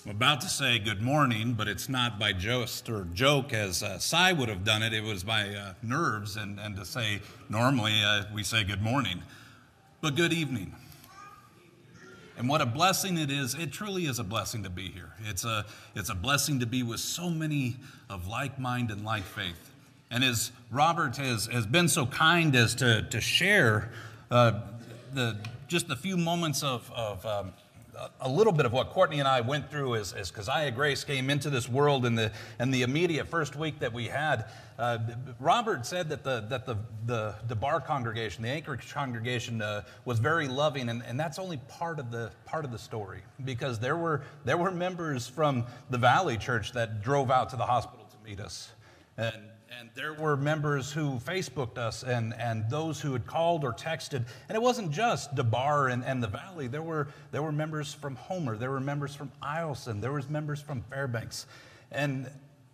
I'm about to say good morning, but it's not by jest or joke as Cy would have done it. It was by nerves, and to say normally we say good morning, but good evening. And what a blessing it is. It truly is a blessing to be here. It's a blessing to be with so many of like mind and like faith. And as Robert has been so kind as to share just a few moments of a little bit of what Courtney and I went through as Keziah Grace came into this world in the immediate first week that we had. Robert said that the bar congregation, the Anchorage congregation, was very loving, and that's only part of the story, because there were members from the Valley Church that drove out to the hospital to meet us, and there were members who Facebooked us, and those who had called or texted. And it wasn't just DeBar and the Valley. There were members from Homer. There were members from Eielson. There was members from Fairbanks. And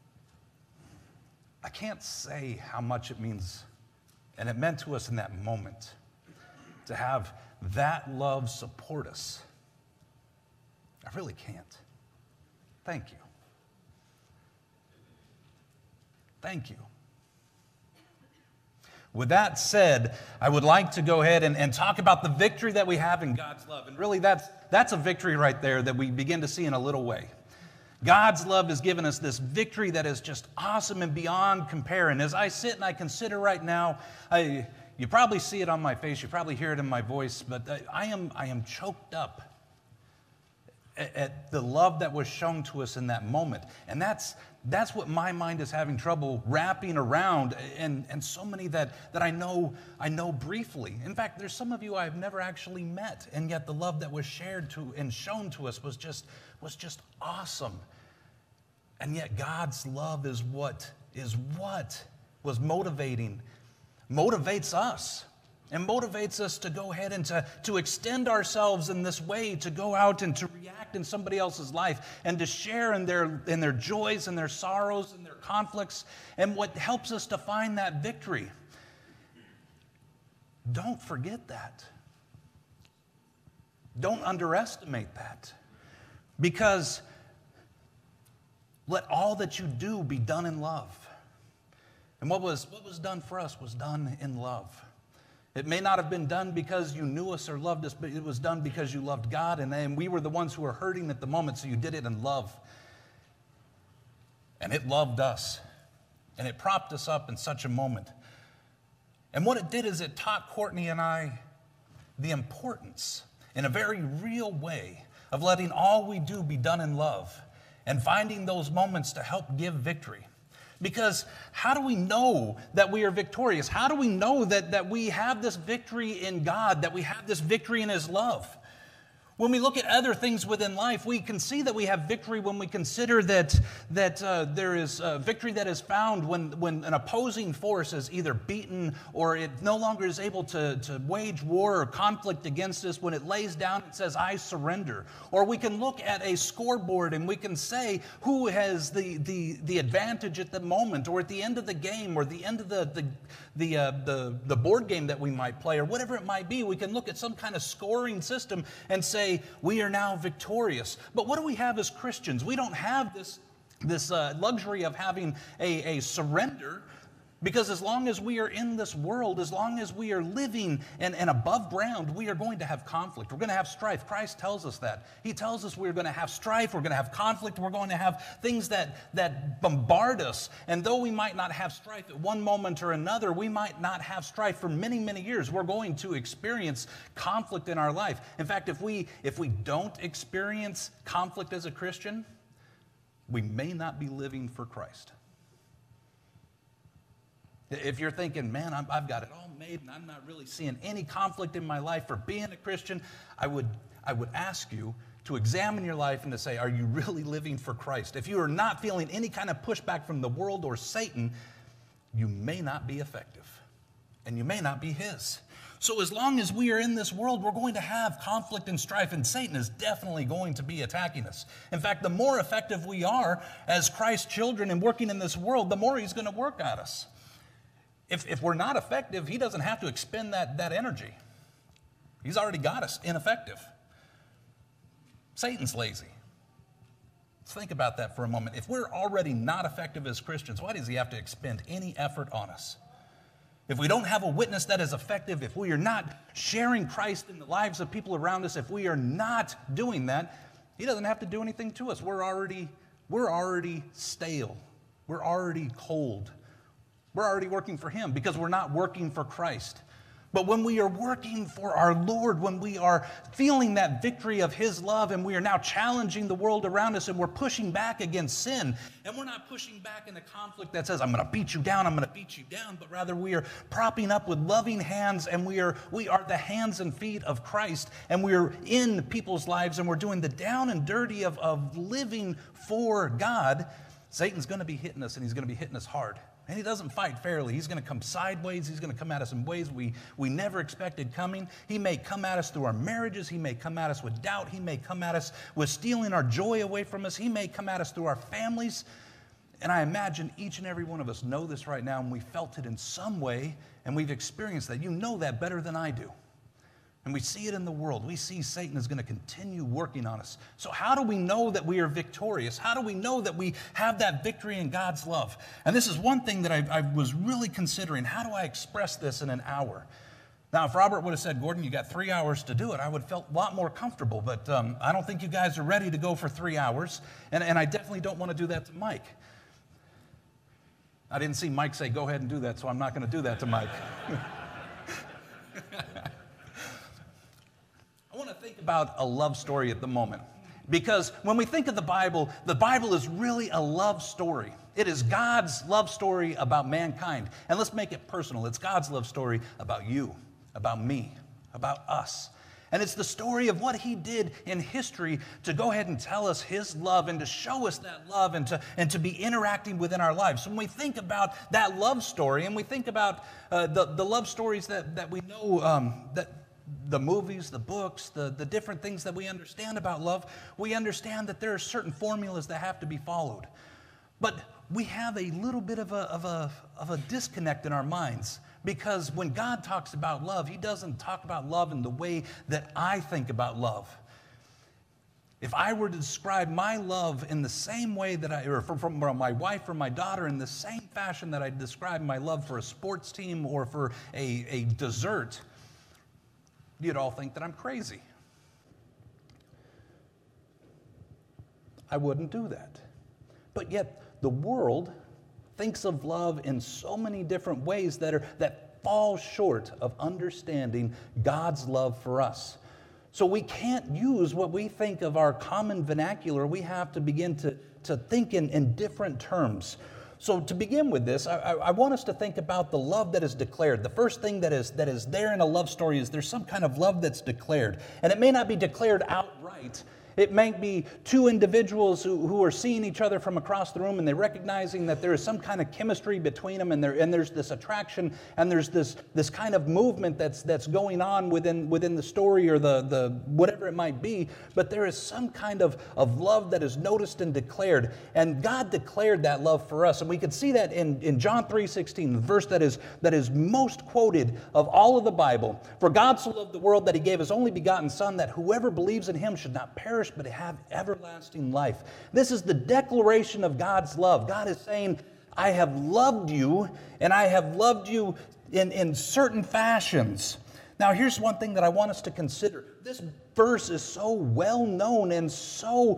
I can't say how much it means, and it meant to us in that moment, to have that love support us. I really can't. Thank you. Thank you. With that said, I would like to go ahead and talk about the victory that we have in God's love. And really, that's a victory right there that we begin to see in a little way. God's love has given us this victory that is just awesome and beyond compare. And as I sit and I consider right now, you probably see it on my face, you probably hear it in my voice, but I am choked up at the love that was shown to us in that moment. And that's what my mind is having trouble wrapping around, and so many that I know briefly. In fact, there's some of you I've never actually met, and yet the love that was shared to and shown to us was just awesome. And yet God's love is what was motivates us. And motivates us to go ahead and to extend ourselves in this way, to go out and to react in somebody else's life, and to share in their joys and their sorrows and their conflicts, and what helps us to find that victory. Don't forget that. Don't underestimate that. Because let all that you do be done in love. And what was done for us was done in love. It may not have been done because you knew us or loved us, but it was done because you loved God, and we were the ones who were hurting at the moment, so you did it in love. And it loved us, and it propped us up in such a moment. And what it did is it taught Courtney and I the importance, in a very real way, of letting all we do be done in love, and finding those moments to help give victory. Because how do we know that we are victorious? How do we know that we have this victory in God, that we have this victory in His love? When we look at other things within life, we can see that we have victory when we consider that there is victory that is found when an opposing force is either beaten or it no longer is able to wage war or conflict against us, when it lays down and says, I surrender. Or we can look at a scoreboard and we can say who has the advantage at the moment, or at the end of the game, or the end of the board game that we might play, or whatever it might be. We can look at some kind of scoring system and say, we are now victorious. But what do we have as Christians? We don't have this luxury of having a surrender, because as long as we are in this world, as long as we are living and above ground, we are going to have conflict. We're going to have strife. Christ tells us that. He tells us we're going to have strife, we're going to have conflict, we're going to have things that bombard us. And though we might not have strife at one moment or another, we might not have strife for many, many years. We're going to experience conflict in our life. In fact, if we don't experience conflict as a Christian, we may not be living for Christ. If you're thinking, man, I've got it all made and I'm not really seeing any conflict in my life for being a Christian, I would ask you to examine your life and to say, are you really living for Christ? If you are not feeling any kind of pushback from the world or Satan, you may not be effective, and you may not be His. So as long as we are in this world, we're going to have conflict and strife, and Satan is definitely going to be attacking us. In fact, the more effective we are as Christ's children and working in this world, the more he's going to work at us. If we're not effective, he doesn't have to expend that energy. He's already got us ineffective. Satan's lazy. Let's think about that for a moment. If we're already not effective as Christians, why does he have to expend any effort on us? If we don't have a witness that is effective, if we are not sharing Christ in the lives of people around us, if we are not doing that, he doesn't have to do anything to us. We're already stale. We're already cold. We're already working for him because we're not working for Christ. But when we are working for our Lord, when we are feeling that victory of his love and we are now challenging the world around us and we're pushing back against sin, and we're not pushing back in a conflict that says, I'm going to beat you down, but rather we are propping up with loving hands, and we are the hands and feet of Christ, and we are in people's lives, and we're doing the down and dirty of living for God, Satan's going to be hitting us, and he's going to be hitting us hard. And he doesn't fight fairly. He's going to come sideways. He's going to come at us in ways we never expected coming. He may come at us through our marriages. He may come at us with doubt. He may come at us with stealing our joy away from us. He may come at us through our families. And I imagine each and every one of us know this right now, and we felt it in some way, and we've experienced that. You know that better than I do. And we see it in the world. We see Satan is going to continue working on us. So how do we know that we are victorious? How do we know that we have that victory in God's love? And this is one thing that I was really considering. How do I express this in an hour? Now, if Robert would have said, Gordon, you got 3 hours to do it, I would have felt a lot more comfortable. But I don't think you guys are ready to go for 3 hours. And I definitely don't want to do that to Mike. I didn't see Mike say, go ahead and do that, so I'm not going to do that to Mike. I want to think about a love story at the moment, because when we think of the Bible is really a love story. It is God's love story about mankind. And let's make it personal. It's God's love story about you, about me, about us. And it's the story of what he did in history to go ahead and tell us his love and to show us that love and to be interacting within our lives. So when we think about that love story, and we think about the love stories that we know, that the movies, the books, the different things that we understand about love, we understand that there are certain formulas that have to be followed. But we have a little bit of a disconnect in our minds, because when God talks about love, he doesn't talk about love in the way that I think about love. If I were to describe my love in the same way that or from my wife or my daughter in the same fashion that I describe my love for a sports team or for a dessert, you'd all think that I'm crazy. I wouldn't do that. But yet the world thinks of love in so many different ways that fall short of understanding God's love for us. So we can't use what we think of our common vernacular. We have to begin to think in different terms. So to begin with this, I want us to think about the love that is declared. The first thing that is there in a love story is there's some kind of love that's declared. And it may not be declared outright. It might be two individuals who are seeing each other from across the room, and they're recognizing that there is some kind of chemistry between them, and there's this attraction, and there's this kind of movement that's going on within the story or the whatever it might be. But there is some kind of love that is noticed and declared, and God declared that love for us, and we can see that in John 3:16, the verse that is most quoted of all of the Bible. For God so loved the world that he gave his only begotten Son, that whoever believes in him should not perish but have everlasting life. This is the declaration of God's love. God is saying, I have loved you, and I have loved you in certain fashions. Now, here's one thing that I want us to consider. This verse is so well known and so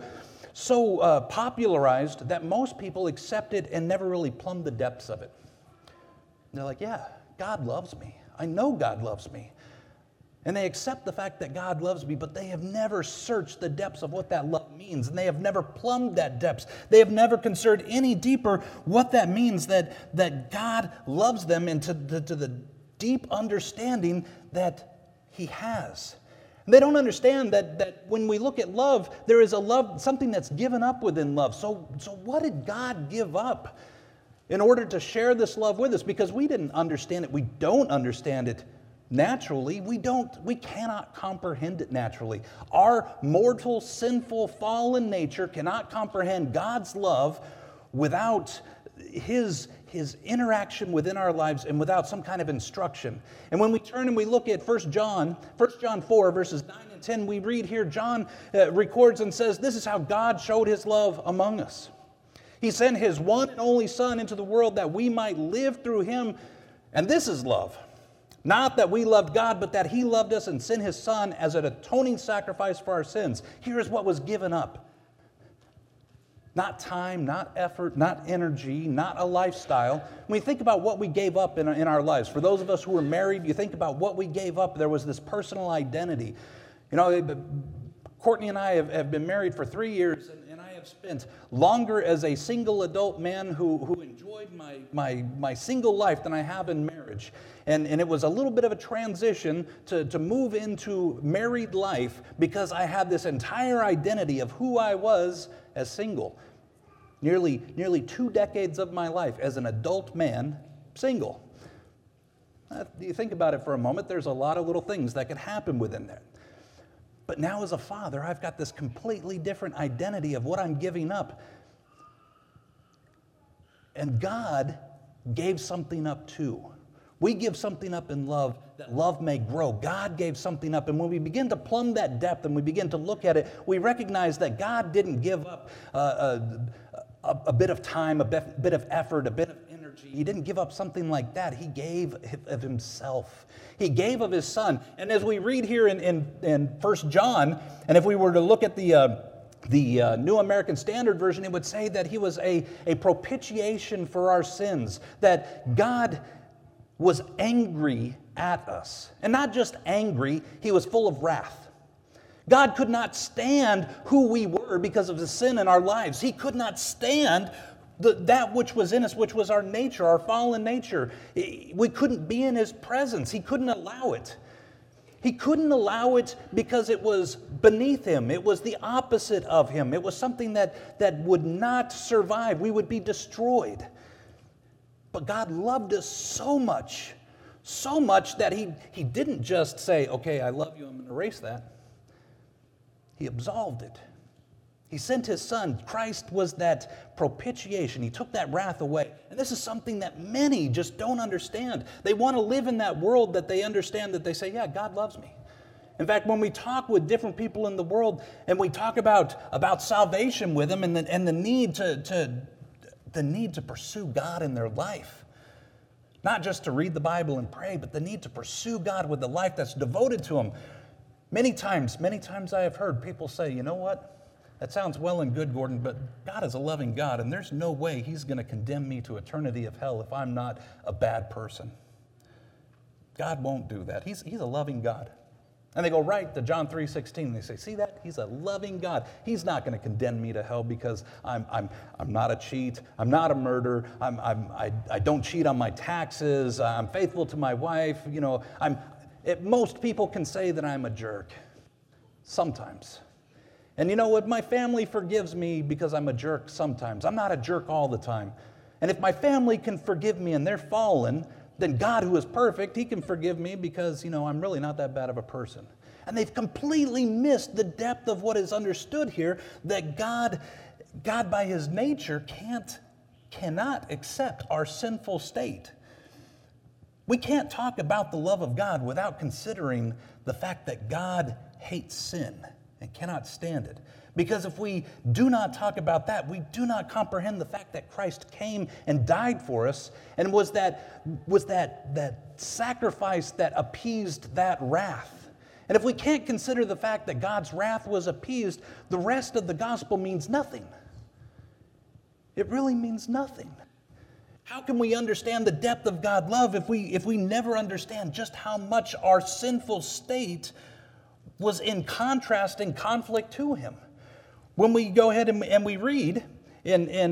popularized that most people accept it and never really plumb the depths of it. And they're like, yeah, God loves me. I know God loves me. And they accept the fact that God loves me, but they have never searched the depths of what that love means. And they have never plumbed that depths. They have never considered any deeper what that means, that God loves them, and to the deep understanding that he has. And they don't understand that when we look at love, there is a love, something that's given up within love. So what did God give up in order to share this love with us? Because we didn't understand it. We don't understand it naturally. We cannot comprehend it naturally. Our mortal, sinful, fallen nature cannot comprehend God's love without his interaction within our lives and without some kind of instruction. And when we turn and we look at 1 John 4, verses 9 and 10, we read here, John records and says, this is how God showed his love among us. He sent his one and only Son into the world that we might live through him. And this is love. Not that we loved God, but that he loved us and sent his Son as an atoning sacrifice for our sins. Here is what was given up. Not time, not effort, not energy, not a lifestyle. When we think about what we gave up in our lives, for those of us who were married, you think about what we gave up. There was this personal identity. You know, Courtney and I have been married for 3 years, and I have spent longer as a single adult man who enjoyed my single life than I have in marriage. And it was a little bit of a transition to move into married life because I had this entire identity of who I was as single. Nearly 2 decades of my life as an adult man, single. You think about it for a moment, there's a lot of little things that could happen within that. But now as a father, I've got this completely different identity of what I'm giving up. And God gave something up too. We give something up in love that love may grow. God gave something up. And when we begin to plumb that depth and we begin to look at it, we recognize that God didn't give up a bit of time, a bit of effort, a bit of energy. He didn't give up something like that. He gave of himself. He gave of his Son. And as we read here in 1 John, and if we were to look at the New American Standard Version, it would say that he was a propitiation for our sins, that God was angry at us. And not just angry, he was full of wrath. God could not stand who we were because of the sin in our lives. He could not stand that which was in us, which was our nature, our fallen nature. We couldn't be in his presence. He couldn't allow it. He couldn't allow it because it was beneath him. It was the opposite of him. It was something that would not survive. We would be destroyed. But God loved us so much that he didn't just say, okay, I love you, I'm going to erase that. He absolved it. He sent his Son. Christ was that propitiation. He took that wrath away. And this is something that many just don't understand. They want to live in that world that they understand, that they say, yeah, God loves me. In fact, when we talk with different people in the world and we talk about salvation with them and the need to pursue God in their life, not just to read the Bible and pray, but the need to pursue God with a life that's devoted to him. Many times I have heard people say, you know what? That sounds well and good, Gordon, but God is a loving God, and there's no way he's going to condemn me to eternity of hell if I'm not a bad person. God won't do that. He's a loving God. And they go right to John 3:16. They say, see that? He's a loving God. He's not going to condemn me to hell because I'm not a cheat. I'm not a murderer. I don't cheat on my taxes. I'm faithful to my wife. You know, most people can say that I'm a jerk. Sometimes. And you know what? My family forgives me because I'm a jerk sometimes. I'm not a jerk all the time. And if my family can forgive me and they're fallen, then God, who is perfect, he can forgive me because, I'm really not that bad of a person. And they've completely missed the depth of what is understood here, that God by his nature cannot accept our sinful state. We can't talk about the love of God without considering the fact that God hates sin and cannot stand it. Because if we do not talk about that, we do not comprehend the fact that Christ came and died for us and was that sacrifice that appeased that wrath. And if we can't consider the fact that God's wrath was appeased, the rest of the gospel means nothing. It really means nothing. How can we understand the depth of God's love if we never understand just how much our sinful state was in contrast and conflict to him? When we go ahead and we read in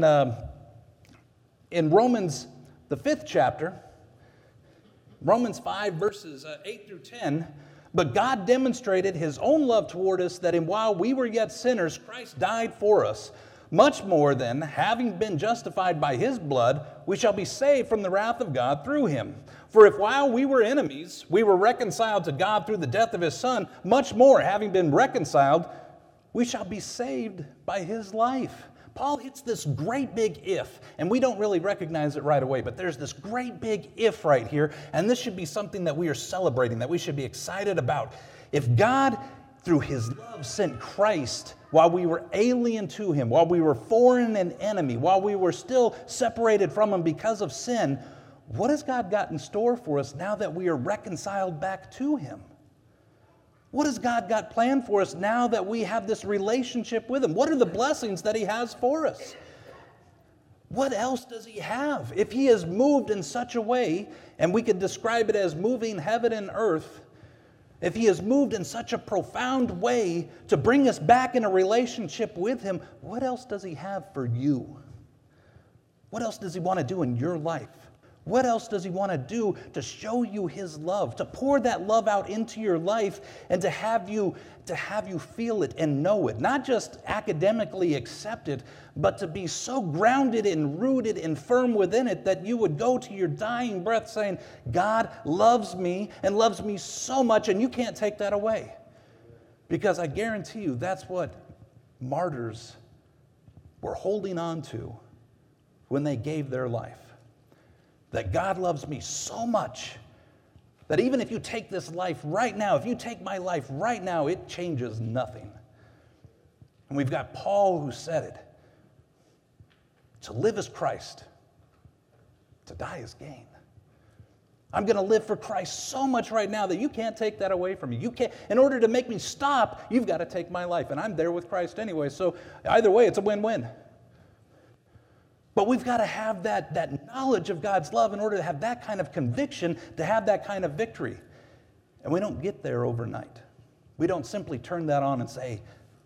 Romans, the 5th chapter, Romans 5, verses 8 through 10, but God demonstrated his own love toward us, that while we were yet sinners, Christ died for us. Much more then, having been justified by his blood, we shall be saved from the wrath of God through him. For if while we were enemies, we were reconciled to God through the death of his Son, much more, having been reconciled, we shall be saved by his life. Paul hits this great big if, and we don't really recognize it right away, but there's this great big if right here, and this should be something that we are celebrating, that we should be excited about. If God through his love, sent Christ while we were alien to him, while we were foreign and enemy, while we were still separated from him because of sin, what has God got in store for us now that we are reconciled back to him? What has God got planned for us now that we have this relationship with him? What are the blessings that he has for us? What else does he have? If he has moved in such a way, and we could describe it as moving heaven and earth, if he has moved in such a profound way to bring us back in a relationship with him, what else does he have for you? What else does he want to do in your life? What else does he want to do to show you his love, to pour that love out into your life and to have you feel it and know it? Not just academically accept it, but to be so grounded and rooted and firm within it that you would go to your dying breath saying, God loves me and loves me so much, and you can't take that away. Because I guarantee you that's what martyrs were holding on to when they gave their life. That God loves me so much that even if you take this life right now, if you take my life right now, it changes nothing. And we've got Paul who said it. To live is Christ. To die is gain. I'm going to live for Christ so much right now that you can't take that away from me. You can't. In order to make me stop, you've got to take my life. And I'm there with Christ anyway. So either way, it's a win-win. But we've got to have that knowledge of God's love in order to have that kind of conviction, to have that kind of victory. And we don't get there overnight. We don't simply turn that on and say,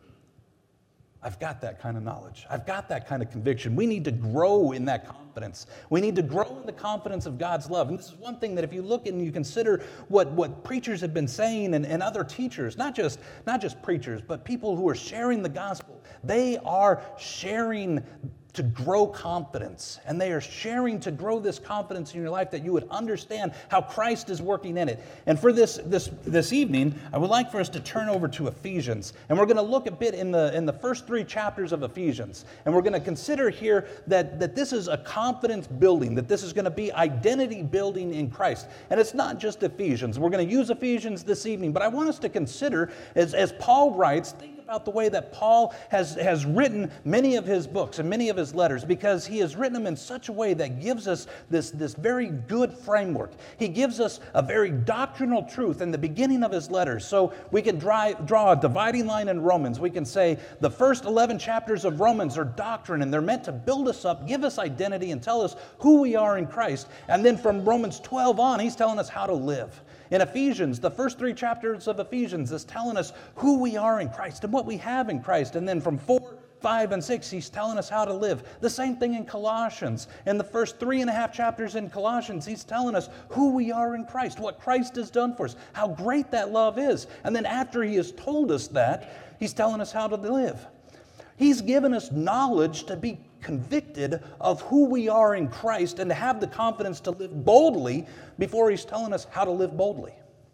I've got that kind of knowledge. I've got that kind of conviction. We need to grow in that confidence. We need to grow in the confidence of God's love. And this is one thing that if you look and you consider what preachers have been saying and other teachers, not just preachers, but people who are sharing the gospel, they are sharing to grow confidence. And they are sharing to grow this confidence in your life that you would understand how Christ is working in it. And for this evening, I would like for us to turn over to Ephesians. And we're going to look a bit in the first 3 chapters of Ephesians. And we're going to consider here that this is a confidence building, that this is going to be identity building in Christ. And it's not just Ephesians. We're going to use Ephesians this evening, but I want us to consider, as Paul writes, think about the way that Paul has written many of his books and many of his letters, because he has written them in such a way that gives us this very good framework. He gives us a very doctrinal truth in the beginning of his letters. So we can draw a dividing line in Romans. We can say the first 11 chapters of Romans are doctrine, and they're meant to build us up, give us identity, and tell us who we are in Christ. And then from Romans 12 on, he's telling us how to live. In Ephesians, the first 3 chapters of Ephesians is telling us who we are in Christ and what we have in Christ. And then from 4, 5, and 6, he's telling us how to live. The same thing in Colossians. In the first 3.5 chapters in Colossians, he's telling us who we are in Christ, what Christ has done for us, how great that love is. And then after he has told us that, he's telling us how to live. He's given us knowledge to be convicted of who we are in Christ and to have the confidence to live boldly before he's telling us how to live boldly.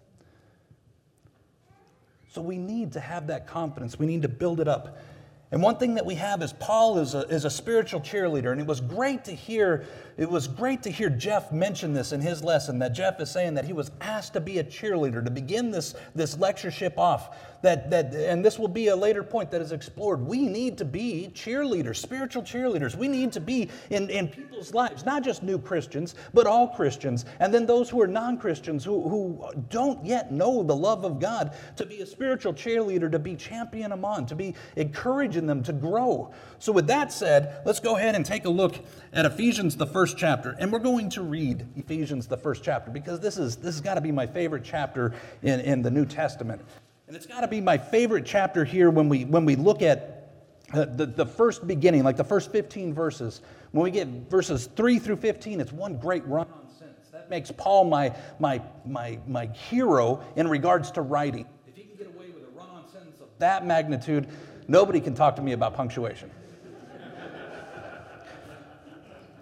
So we need to have that confidence. We need to build it up. And one thing that we have is Paul is a spiritual cheerleader, and it was great to hear Jeff mention this in his lesson, that Jeff is saying that he was asked to be a cheerleader to begin this lectureship off. And this will be a later point that is explored. We need to be cheerleaders, spiritual cheerleaders. We need to be in people's lives, not just new Christians, but all Christians. And then those who are non-Christians who don't yet know the love of God, to be a spiritual cheerleader, to be championing them on, to be encouraging them to grow. So with that said, let's go ahead and take a look at Ephesians, the first chapter. And we're going to read Ephesians, the first chapter, because this has got to be my favorite chapter in the New Testament. And it's got to be my favorite chapter here when we look at the first beginning, like the first 15 verses. When we get verses 3 through 15, it's one great run-on sentence. That makes Paul my hero in regards to writing. If he can get away with a run-on sentence of that magnitude, nobody can talk to me about punctuation.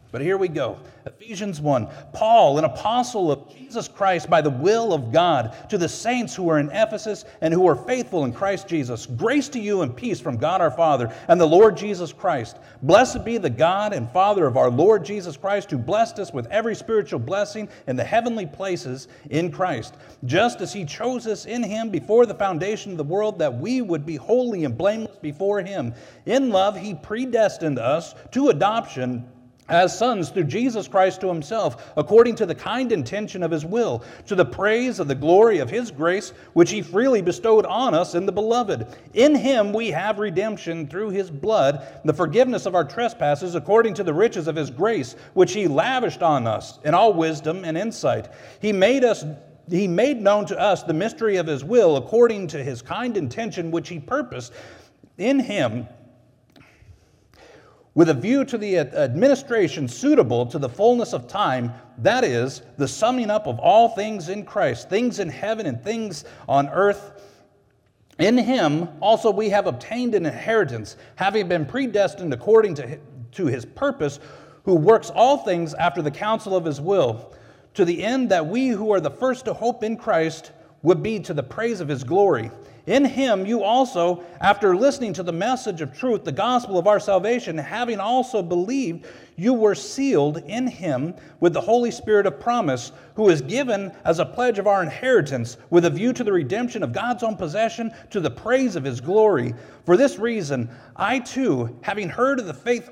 But here we go. Ephesians 1. Paul, an apostle of Jesus Christ by the will of God, to the saints who are in Ephesus and who are faithful in Christ Jesus, grace to you and peace from God our Father and the Lord Jesus Christ. Blessed be the God and Father of our Lord Jesus Christ, who blessed us with every spiritual blessing in the heavenly places in Christ, just as he chose us in him before the foundation of the world, that we would be holy and blameless before him. In love he predestined us to adoption as sons through Jesus Christ to himself, according to the kind intention of his will, to the praise of the glory of his grace, which he freely bestowed on us in the Beloved. In him we have redemption through his blood, the forgiveness of our trespasses, according to the riches of his grace, which he lavished on us in all wisdom and insight. He made known to us the mystery of his will, according to his kind intention, which he purposed in him, with a view to the administration suitable to the fullness of time, that is, the summing up of all things in Christ, things in heaven and things on earth. In him also we have obtained an inheritance, having been predestined according to his purpose, who works all things after the counsel of his will, to the end that we who are the first to hope in Christ would be to the praise of his glory. In him you also, after listening to the message of truth, the gospel of our salvation, having also believed, you were sealed in him with the Holy Spirit of promise, who is given as a pledge of our inheritance, with a view to the redemption of God's own possession, to the praise of his glory. For this reason, I too, having heard of the faith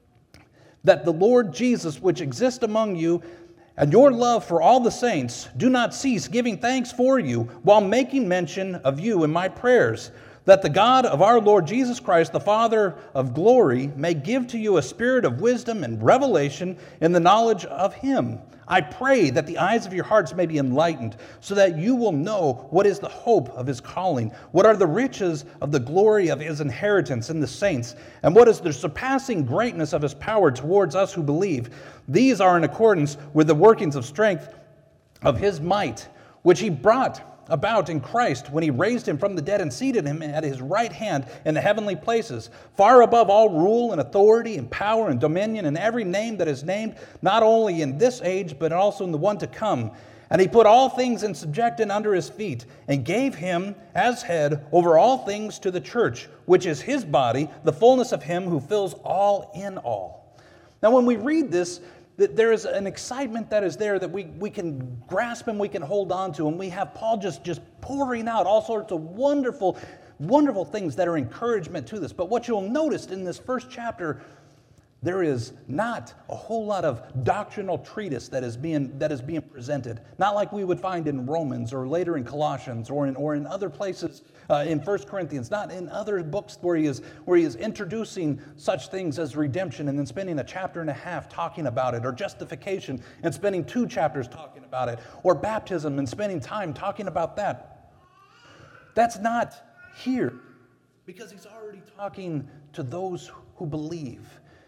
that the Lord Jesus, which exists among you, and your love for all the saints, do not cease giving thanks for you, while making mention of you in my prayers, that the God of our Lord Jesus Christ, the Father of glory, may give to you a spirit of wisdom and revelation in the knowledge of him. I pray that the eyes of your hearts may be enlightened, so that you will know what is the hope of his calling, what are the riches of the glory of his inheritance in the saints, and what is the surpassing greatness of his power towards us who believe. These are in accordance with the workings of strength of his might, which he brought about in Christ when he raised him from the dead and seated him at his right hand in the heavenly places, far above all rule and authority and power and dominion and every name that is named, not only in this age, but also in the one to come. And he put all things in subjection under his feet, and gave him as head over all things to the church, which is his body, the fullness of him who fills all in all. Now when we read this, that there is an excitement that is there that we can grasp and we can hold on to. And we have Paul just pouring out all sorts of wonderful, wonderful things that are encouragement to this. But what you'll notice in this first chapter, there is not a whole lot of doctrinal treatise that is being presented. Not like we would find in Romans or later in Colossians or in other places in 1 Corinthians. Not in other books where he is introducing such things as redemption and then spending a chapter and a half talking about it, or justification and spending 2 chapters talking about it, or baptism and spending time talking about that. That's not here, because he's already talking to those who believe.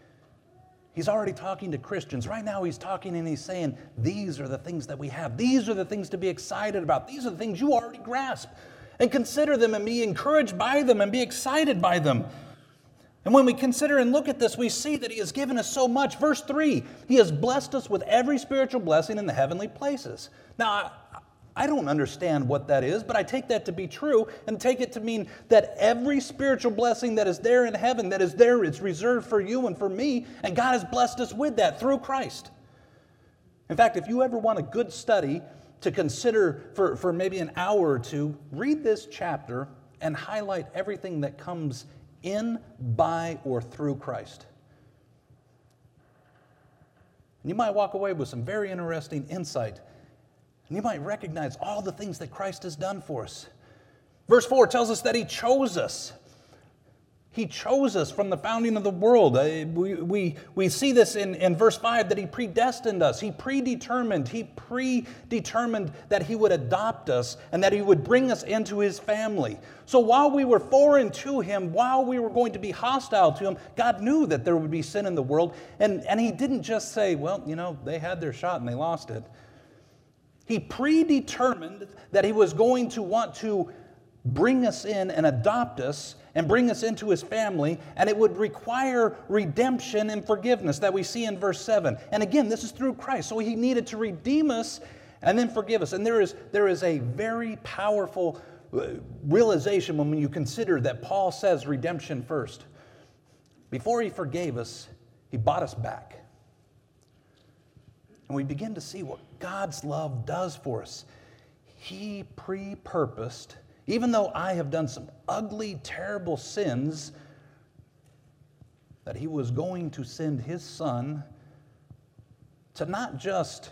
He's already talking to Christians. Right now he's talking and he's saying, these are the things that we have. These are the things to be excited about. These are the things you already grasp. And consider them and be encouraged by them and be excited by them. And when we consider and look at this, we see that he has given us so much. Verse 3, he has blessed us with every spiritual blessing in the heavenly places. Now, I don't understand what that is, but I take that to be true and take it to mean that every spiritual blessing that is there in heaven, that is there, it's reserved for you and for me, and God has blessed us with that through Christ. In fact, if you ever want a good study to consider for maybe an hour or two, read this chapter and highlight everything that comes in, by, or through Christ. And you might walk away with some very interesting insight. And you might recognize all the things that Christ has done for us. Verse 4 tells us that he chose us. He chose us from the founding of the world. We see this in verse 5, that he predestined us. He predetermined that he would adopt us and that he would bring us into his family. So while we were foreign to him, while we were going to be hostile to him, God knew that there would be sin in the world. And he didn't just say, well, they had their shot and they lost it. He predetermined that he was going to want to bring us in and adopt us and bring us into his family, and it would require redemption and forgiveness that we see in verse 7. And again, this is through Christ. So he needed to redeem us and then forgive us. And there is a very powerful realization when you consider that Paul says redemption first. Before he forgave us, he bought us back. And we begin to see what God's love does for us. He pre-purposed, even though I have done some ugly, terrible sins, that he was going to send his son to not just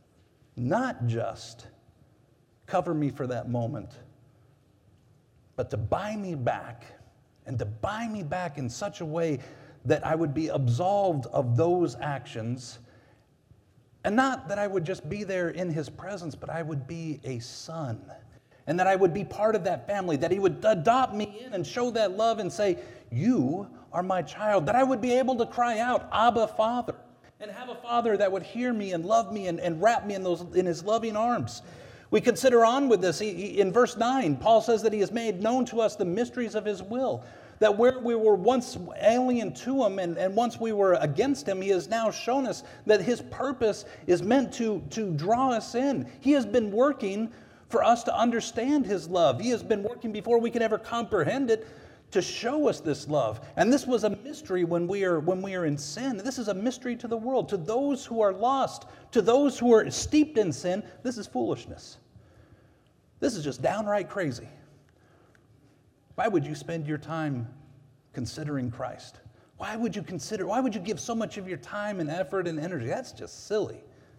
cover me for that moment, but to buy me back, and to buy me back in such a way that I would be absolved of those actions. And not that I would just be there in his presence, but I would be a son. And that I would be part of that family, that he would adopt me in and show that love and say, you are my child. That I would be able to cry out, Abba, Father, and have a father that would hear me and love me and wrap me in his loving arms. We consider on with this. In verse 9, Paul says that he has made known to us the mysteries of his will. That where we were once alien to him and once we were against him, he has now shown us that his purpose is meant to draw us in. He has been working for us to understand his love. He has been working before we can ever comprehend it to show us this love. And this was a mystery when we are in sin. This is a mystery to the world. To those who are lost, to those who are steeped in sin, this is foolishness. This is just downright crazy. Why would you spend your time considering Christ? Why would you give so much of your time and effort and energy? That's just silly.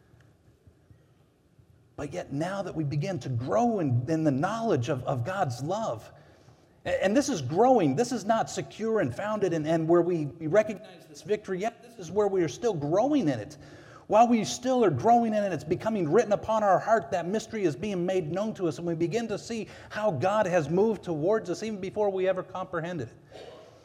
But yet now that we begin to grow in the knowledge of God's love, and this is growing, this is not secure and founded and where we recognize this victory yet, this is where we are still growing in it. While we still are growing in it, it's becoming written upon our heart. That mystery is being made known to us, and we begin to see how God has moved towards us even before we ever comprehended it.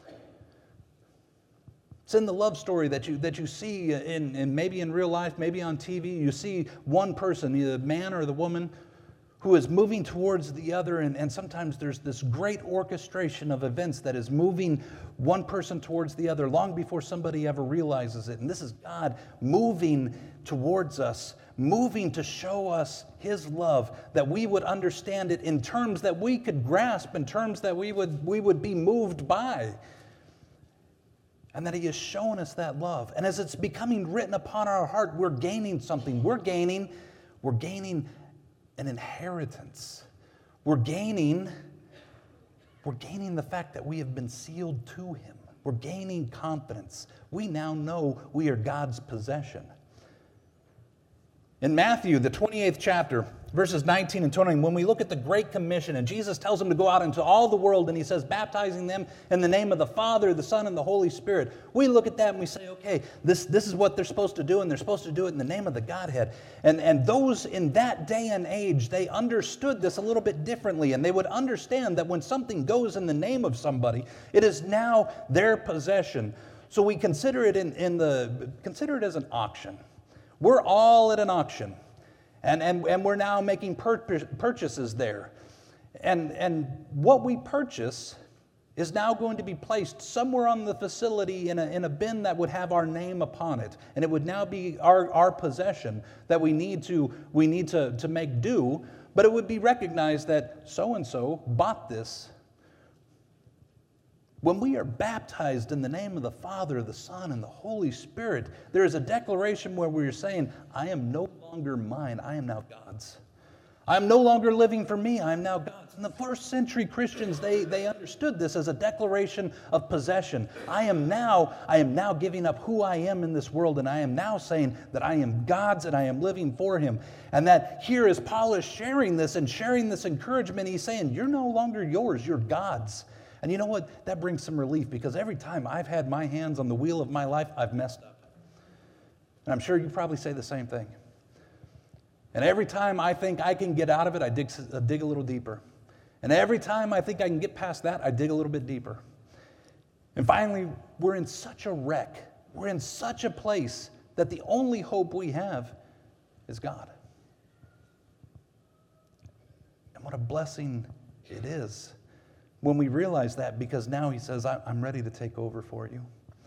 It's in the love story that you see in maybe in real life, maybe on TV. You see one person, either the man or the woman, who is moving towards the other, and sometimes there's this great orchestration of events that is moving one person towards the other long before somebody ever realizes it. And this is God moving towards us, moving to show us his love, that we would understand it in terms that we could grasp, in terms that we would be moved by. And that he has shown us that love. And as it's becoming written upon our heart, we're gaining something. We're gaining an inheritance. We're gaining the fact that we have been sealed to him. We're gaining confidence. We now know we are God's possession. In Matthew, the 28th chapter, verses 19 and 20, when we look at the Great Commission, and Jesus tells them to go out into all the world, and he says, baptizing them in the name of the Father, the Son, and the Holy Spirit. We look at that and we say, okay, this is what they're supposed to do, and they're supposed to do it in the name of the Godhead. And those in that day and age, they understood this a little bit differently, and they would understand that when something goes in the name of somebody, it is now their possession. So we consider it consider it as an auction. We're all at an auction, and we're now making purchases there. And what we purchase is now going to be placed somewhere on the facility in a bin that would have our name upon it. And it would now be our possession that we need to make due, but it would be recognized that so-and-so bought this. When we are baptized in the name of the Father, the Son, and the Holy Spirit, there is a declaration where we are saying, I am no longer mine, I am now God's. I am no longer living for me, I am now God's. And the first century Christians, they understood this as a declaration of possession. I am now giving up who I am in this world, and I am now saying that I am God's and I am living for him. And that here as Paul is sharing this encouragement, he's saying, you're no longer yours, you're God's. And you know what? That brings some relief, because every time I've had my hands on the wheel of my life, I've messed up. And I'm sure you probably say the same thing. And every time I think I can get out of it, I dig a little deeper. And every time I think I can get past that, I dig a little bit deeper. And finally, we're in such a wreck. We're in such a place that the only hope we have is God. And what a blessing it is when we realize that, because now he says, I'm ready to take over for you.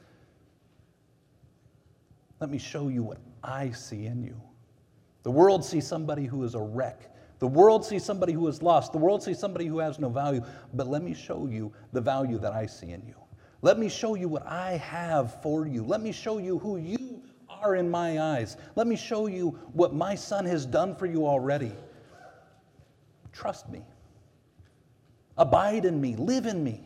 Let me show you what I see in you. The world sees somebody who is a wreck. The world sees somebody who is lost. The world sees somebody who has no value. But let me show you the value that I see in you. Let me show you what I have for you. Let me show you who you are in my eyes. Let me show you what my Son has done for you already. Trust me. Abide in me. Live in me.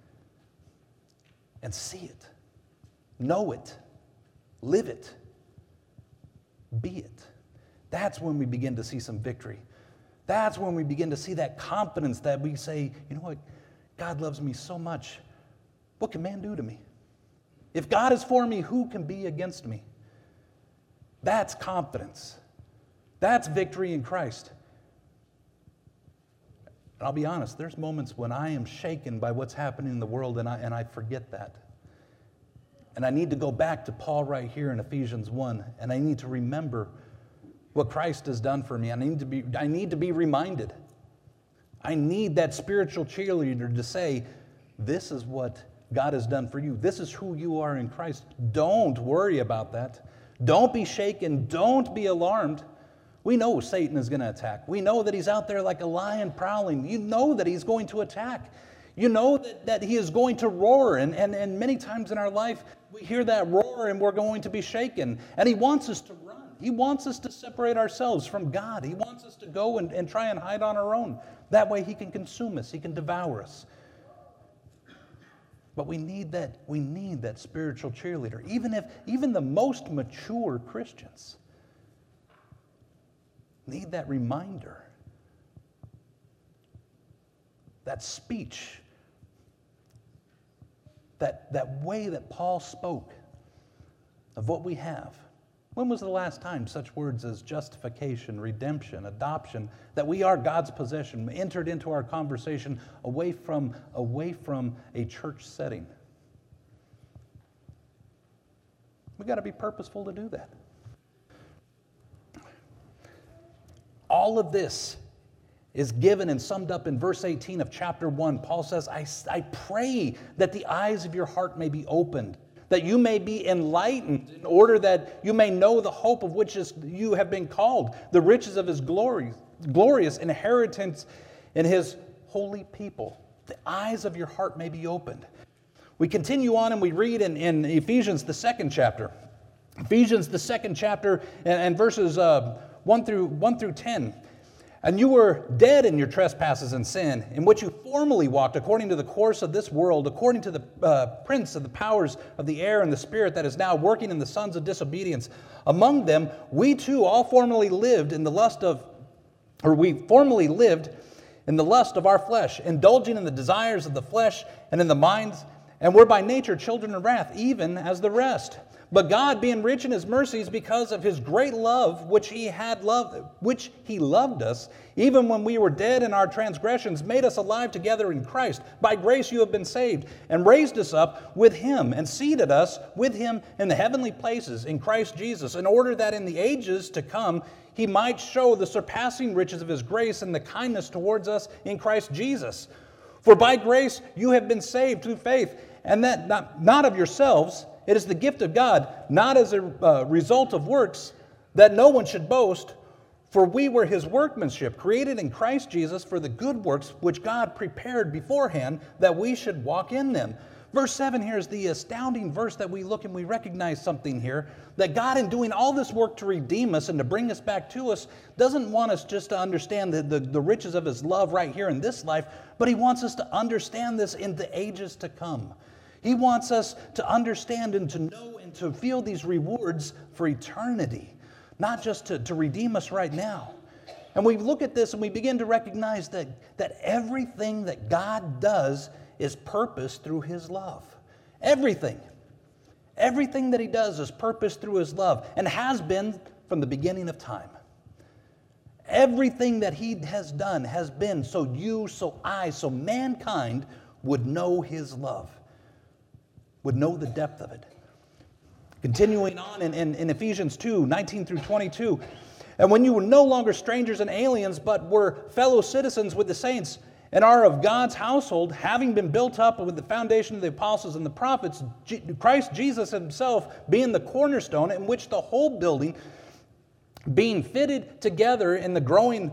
And see it. Know it. Live it. Be it. That's when we begin to see some victory. That's when we begin to see that confidence that we say, you know what? God loves me so much. What can man do to me? If God is for me, who can be against me? That's confidence. That's victory in Christ. And I'll be honest, there's moments when I am shaken by what's happening in the world, and I forget that. And I need to go back to Paul right here in Ephesians 1, and I need to remember what Christ has done for me. I need to be reminded. I need that spiritual cheerleader to say, this is what God has done for you. This is who you are in Christ. Don't worry about that. Don't be shaken. Don't be alarmed. We know Satan is going to attack. We know that he's out there like a lion prowling. You know that he's going to attack. You know that he is going to roar. And many times in our life, we hear that roar and we're going to be shaken. And he wants us to run. He wants us to separate ourselves from God. He wants us to go and try and hide on our own. That way he can consume us. He can devour us. But we need that spiritual cheerleader. Even the most mature Christians need that reminder. That speech. That way that Paul spoke of what we have. When was the last time such words as justification, redemption, adoption, that we are God's possession, entered into our conversation away from a church setting? We've got to be purposeful to do that. All of this is given and summed up in verse 18 of chapter 1. Paul says, I pray that the eyes of your heart may be opened, that you may be enlightened, in order that you may know the hope of which you have been called, the riches of his glorious inheritance in his holy people. The eyes of your heart may be opened. We continue on and we read in Ephesians, the second chapter. Ephesians, the second chapter, and verses 1 through 10. And you were dead in your trespasses and sin, in which you formerly walked according to the course of this world, according to the prince of the powers of the air and the spirit that is now working in the sons of disobedience. Among them, we too all formerly lived in the lust of our flesh, indulging in the desires of the flesh and in the minds, and were by nature children of wrath, even as the rest. But God, being rich in his mercies, because of his great love, which he loved us, even when we were dead in our transgressions, made us alive together in Christ. By grace you have been saved, and raised us up with him, and seated us with him in the heavenly places in Christ Jesus, in order that in the ages to come he might show the surpassing riches of his grace and the kindness towards us in Christ Jesus. For by grace you have been saved through faith, and that not of yourselves. It is the gift of God, not as a result of works, that no one should boast. For we were his workmanship, created in Christ Jesus for the good works which God prepared beforehand that we should walk in them. Verse 7 here is the astounding verse that we look and we recognize something here, that God, in doing all this work to redeem us and to bring us back to us, doesn't want us just to understand the riches of his love right here in this life, but he wants us to understand this in the ages to come. He wants us to understand and to know and to feel these rewards for eternity, not just to redeem us right now. And we look at this and we begin to recognize that everything that God does is purposed through his love. Everything. Everything that he does is purposed through his love and has been from the beginning of time. Everything that he has done has been so you, so I, so mankind would know his love, would know the depth of it. Continuing on in Ephesians 2, 19 through 22. And when you were no longer strangers and aliens, but were fellow citizens with the saints and are of God's household, having been built up with the foundation of the apostles and the prophets, Christ Jesus himself being the cornerstone, in which the whole building, being fitted together in the growing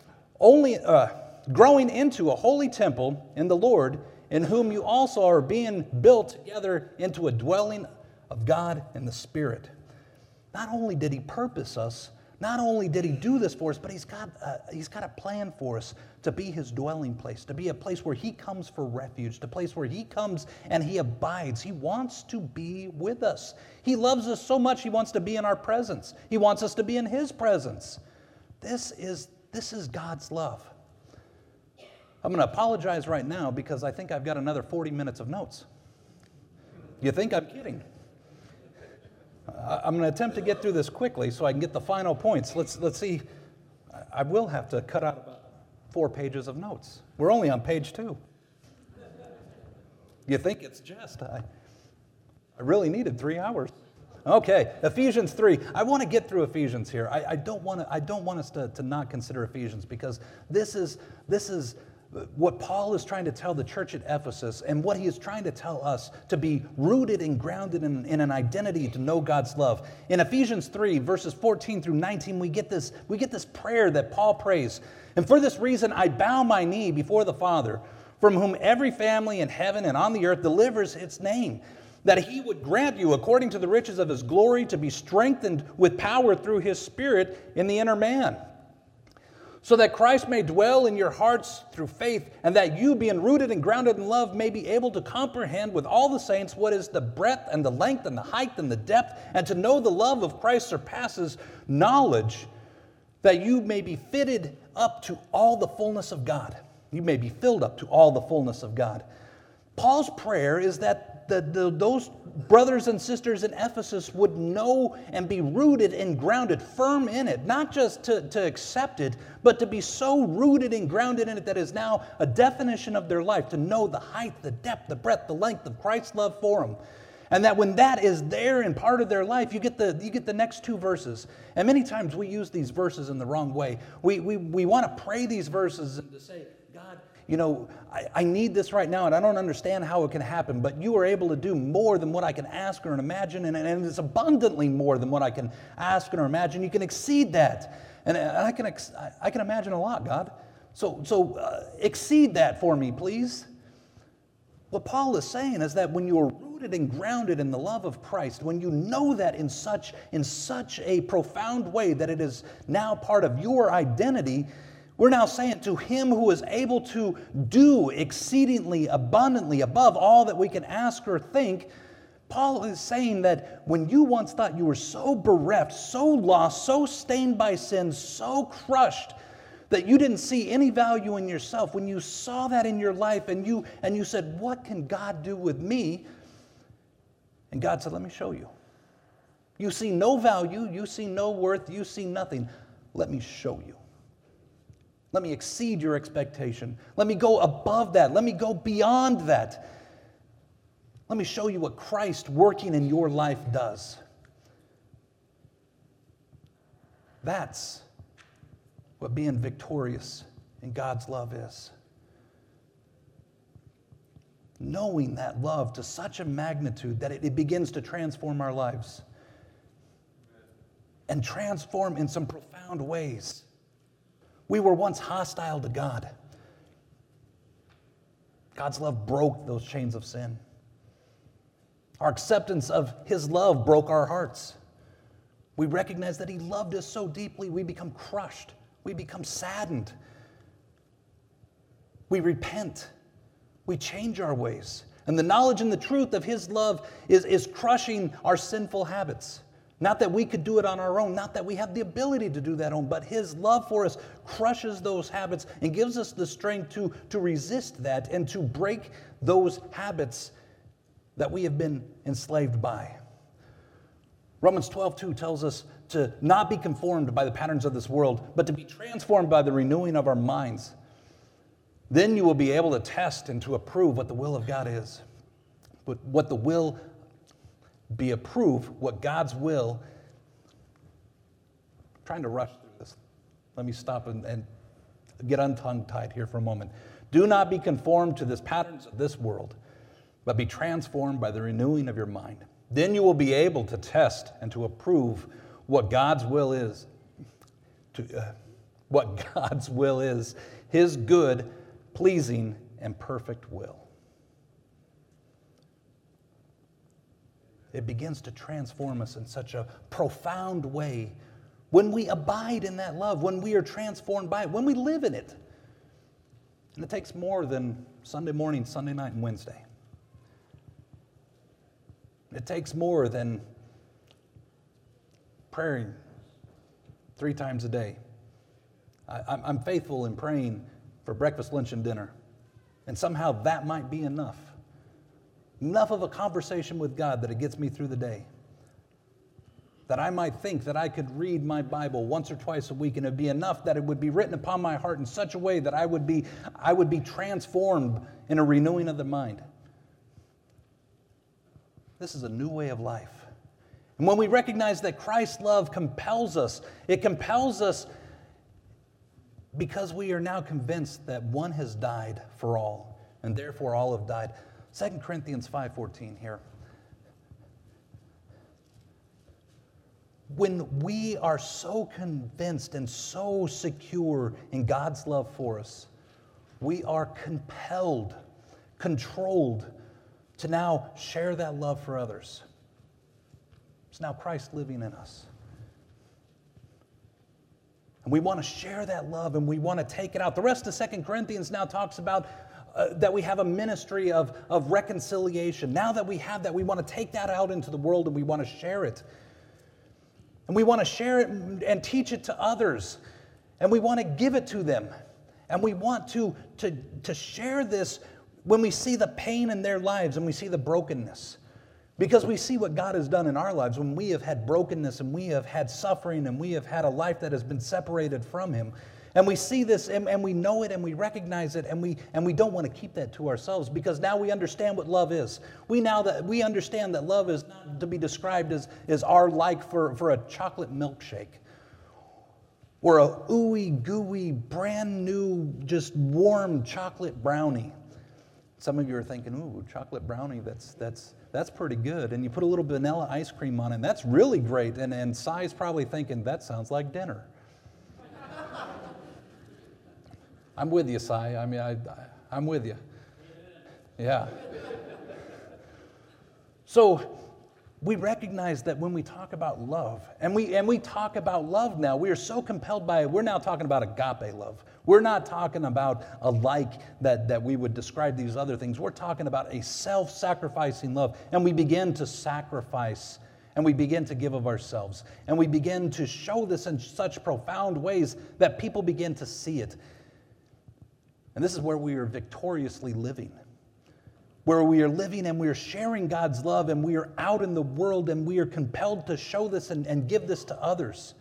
into a holy temple in the Lord, in whom you also are being built together into a dwelling of God in the Spirit. Not only did he purpose us, not only did he do this for us, but he's got a plan for us to be his dwelling place, to be a place where he comes for refuge, a place where he comes and he abides. He wants to be with us. He loves us so much he wants to be in our presence. He wants us to be in his presence. This is God's love. I'm going to apologize right now because I think I've got another 40 minutes of notes. You think I'm kidding? I'm going to attempt to get through this quickly so I can get the final points. Let's see. I will have to cut out about 4 pages of notes. We're only on page 2. You think it's just? I really needed 3 hours. Okay, Ephesians 3. I want to get through Ephesians here. I don't want us to not consider Ephesians, because this is what Paul is trying to tell the church at Ephesus, and what he is trying to tell us, to be rooted and grounded in an identity to know God's love. In Ephesians 3, verses 14 through 19, we get this prayer that Paul prays. And for this reason, I bow my knee before the Father, from whom every family in heaven and on the earth delivers its name, that he would grant you, according to the riches of his glory, to be strengthened with power through his Spirit in the inner man, so that Christ may dwell in your hearts through faith, and that you, being rooted and grounded in love, may be able to comprehend with all the saints what is the breadth and the length and the height and the depth, and to know the love of Christ surpasses knowledge, that you may be fitted up to all the fullness of God. You may be filled up to all the fullness of God. Paul's prayer is that those brothers and sisters in Ephesus would know and be rooted and grounded, firm in it, not just to accept it, but to be so rooted and grounded in it that is now a definition of their life, to know the height, the depth, the breadth, the length of Christ's love for them. And that when that is there and part of their life, you get the next 2 verses. And many times we use these verses in the wrong way. We want to pray these verses and to say, God, I need this right now, and I don't understand how it can happen, but you are able to do more than what I can ask or imagine, and it's abundantly more than what I can ask or imagine. You can exceed that. And I can imagine a lot, God. So exceed that for me, please. What Paul is saying is that when you are rooted and grounded in the love of Christ, when you know that in such a profound way that it is now part of your identity, we're now saying, to him who is able to do exceedingly abundantly above all that we can ask or think, Paul is saying that when you once thought you were so bereft, so lost, so stained by sin, so crushed, that you didn't see any value in yourself, when you saw that in your life and you said, what can God do with me? And God said, let me show you. You see no value, you see no worth, you see nothing. Let me show you. Let me exceed your expectation. Let me go above that. Let me go beyond that. Let me show you what Christ working in your life does. That's what being victorious in God's love is. Knowing that love to such a magnitude that it begins to transform our lives. And transform in some profound ways. We were once hostile to God. God's love broke those chains of sin. Our acceptance of his love broke our hearts. We recognize that he loved us so deeply, we become crushed. We become saddened. We repent. We change our ways. And the knowledge and the truth of his love is crushing our sinful habits. Not that we could do it on our own, not that we have the ability to do that on, but his love for us crushes those habits and gives us the strength to resist that and to break those habits that we have been enslaved by. Romans 12:2 tells us to not be conformed by the patterns of this world, but to be transformed by the renewing of our minds. Then you will be able to test and to approve what the will of God is. But what the will be approved, what God's will. I'm trying to rush through this. Let me stop and get untongue-tied here for a moment. Do not be conformed to the patterns of this world, but be transformed by the renewing of your mind. Then you will be able to test and to approve what God's will is, His good, pleasing, and perfect will. It begins to transform us in such a profound way when we abide in that love, when we are transformed by it, when we live in it. And it takes more than Sunday morning, Sunday night, and Wednesday. It takes more than praying 3 times a day. I'm faithful in praying for breakfast, lunch, and dinner. And somehow that might be enough. Enough of a conversation with God that it gets me through the day. That I might think that I could read my Bible once or twice a week, and it would be enough that it would be written upon my heart in such a way that I would be transformed in a renewing of the mind. This is a new way of life. And when we recognize that Christ's love compels us, it compels us because we are now convinced that one has died for all, and therefore all have died. 2 Corinthians 5:14 here. When we are so convinced and so secure in God's love for us, we are compelled, controlled to now share that love for others. It's now Christ living in us. And we want to share that love, and we want to take it out. The rest of 2 Corinthians now talks about that we have a ministry of reconciliation. Now that we have that, we want to take that out into the world, and we want to share it. And we want to share it and teach it to others. And we want to give it to them. And we want to share this when we see the pain in their lives and we see the brokenness. Because we see what God has done in our lives when we have had brokenness and we have had suffering and we have had a life that has been separated from Him. And we see this and we know it and we recognize it and we don't want to keep that to ourselves, because now we understand what love is. We understand that love is not to be described as our like for a chocolate milkshake or a ooey gooey brand new just warm chocolate brownie. Some of you are thinking, ooh, chocolate brownie, that's pretty good. And you put a little vanilla ice cream on it, and that's really great. And Sai's probably thinking, that sounds like dinner. I'm with you, Sai. I mean, I'm with you. Yeah. So we recognize that when we talk about love, and we talk about love now, we are so compelled by it. We're now talking about agape love. We're not talking about a like that we would describe these other things. We're talking about a self-sacrificing love. And we begin to sacrifice, and we begin to give of ourselves. And we begin to show this in such profound ways that people begin to see it. And this is where we are victoriously living. Where we are living and we are sharing God's love, and we are out in the world and we are compelled to show this and give this to others.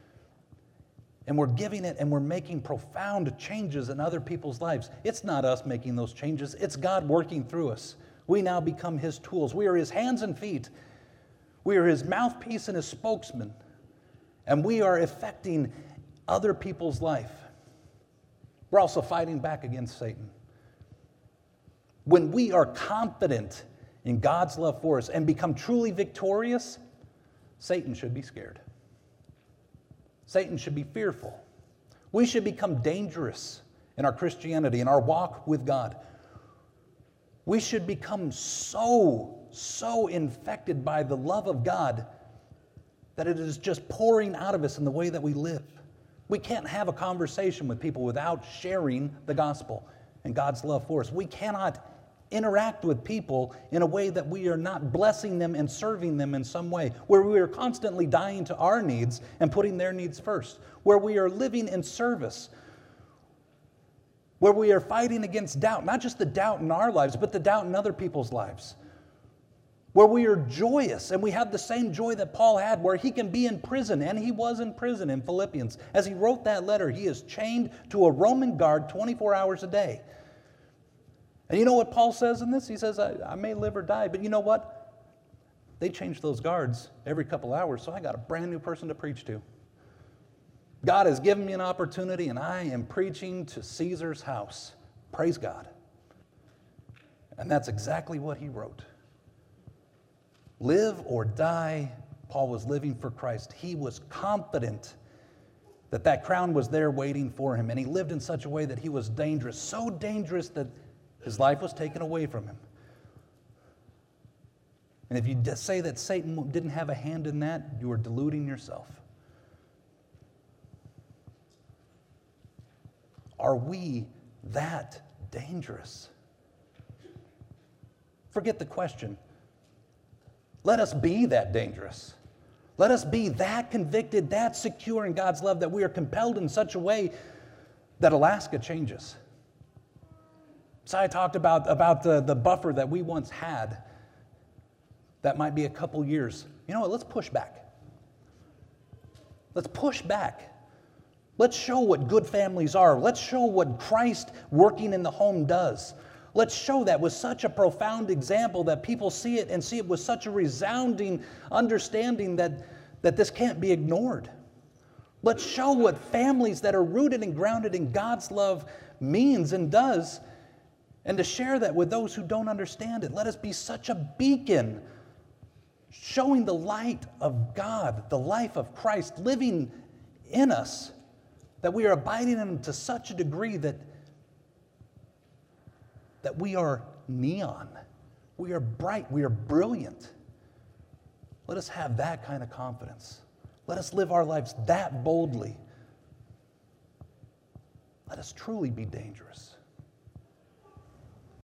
And we're giving it and we're making profound changes in other people's lives. It's not us making those changes. It's God working through us. We now become His tools. We are His hands and feet. We are His mouthpiece and His spokesman. And we are affecting other people's life. We're also fighting back against Satan. When we are confident in God's love for us and become truly victorious, Satan should be scared. Satan should be fearful. We should become dangerous in our Christianity, in our walk with God. We should become so infected by the love of God that it is just pouring out of us in the way that we live. We can't have a conversation with people without sharing the gospel and God's love for us. We cannot interact with people in a way that we are not blessing them and serving them in some way, where we are constantly dying to our needs and putting their needs first, where we are living in service, where we are fighting against doubt, not just the doubt in our lives, but the doubt in other people's lives, where we are joyous and we have the same joy that Paul had, where he can be in prison, and he was in prison in Philippians. As he wrote that letter, he is chained to a Roman guard 24 hours a day. And you know what Paul says in this? He says, I may live or die, but you know what? They change those guards every couple hours, so I got a brand new person to preach to. God has given me an opportunity, and I am preaching to Caesar's house. Praise God. And that's exactly what he wrote. Live or die, Paul was living for Christ. He was confident that that crown was there waiting for him, and he lived in such a way that he was dangerous, so dangerous that his life was taken away from him. And if you say that Satan didn't have a hand in that, you are deluding yourself. Are we that dangerous? Forget the question. Let us be that dangerous. Let us be that convicted, that secure in God's love that we are compelled in such a way that Alaska changes. So I talked about the buffer that we once had. That might be a couple years. You know what? Let's push back. Let's push back. Let's show what good families are. Let's show what Christ working in the home does. Let's show that with such a profound example that people see it and see it with such a resounding understanding that this can't be ignored. Let's show what families that are rooted and grounded in God's love means and does, and to share that with those who don't understand it. Let us be such a beacon, showing the light of God, the life of Christ living in us, that we are abiding in Him to such a degree that we are neon. We are bright. We are brilliant. Let us have that kind of confidence. Let us live our lives that boldly. Let us truly be dangerous.